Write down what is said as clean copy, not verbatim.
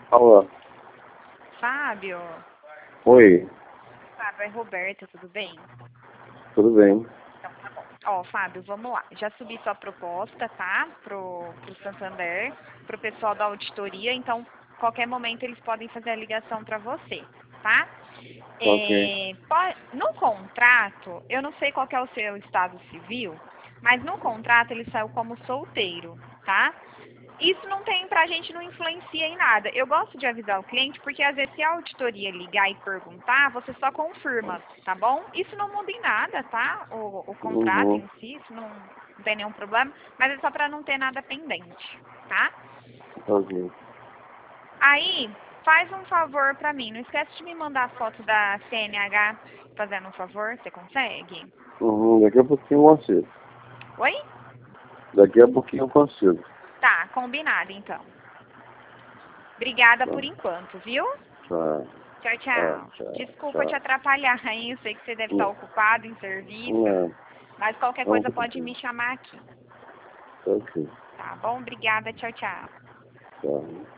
Alô? Fábio? Oi, Fábio, é Roberta, tudo bem? tudo bem? Então, tá bom. Ó, Fábio, vamos lá. Já subi sua proposta, tá? Pro Santander, pro pessoal da auditoria, então, qualquer momento eles podem fazer a ligação para você, tá? Ok. No contrato, eu não sei qual que é o seu estado civil, mas no contrato ele saiu como solteiro, tá? Isso não tem pra gente, não influencia em nada. Eu gosto de avisar o cliente porque às vezes se a auditoria ligar e perguntar, você só confirma, tá bom? Isso não muda em nada, tá? O contrato Uhum. em si, isso não tem nenhum problema, mas é só pra não ter nada pendente, tá? Ok. Aí, faz um favor pra mim, não esquece de me mandar a foto da CNH, fazendo um favor, você consegue? Uhum. Daqui a pouquinho eu consigo. Oi? Daqui a pouquinho eu consigo. Tá, combinado então. Obrigada Tá. por enquanto, viu? Tchau. Tchau, Ah, tchau. tchau. Desculpa te Tchau. atrapalhar aí, eu sei que você deve estar Não, ocupado em serviço, não, mas qualquer não coisa se pode preocupe. me chamar aqui. Ok. Tá bom? Obrigada, tchau, tchau. Tchau.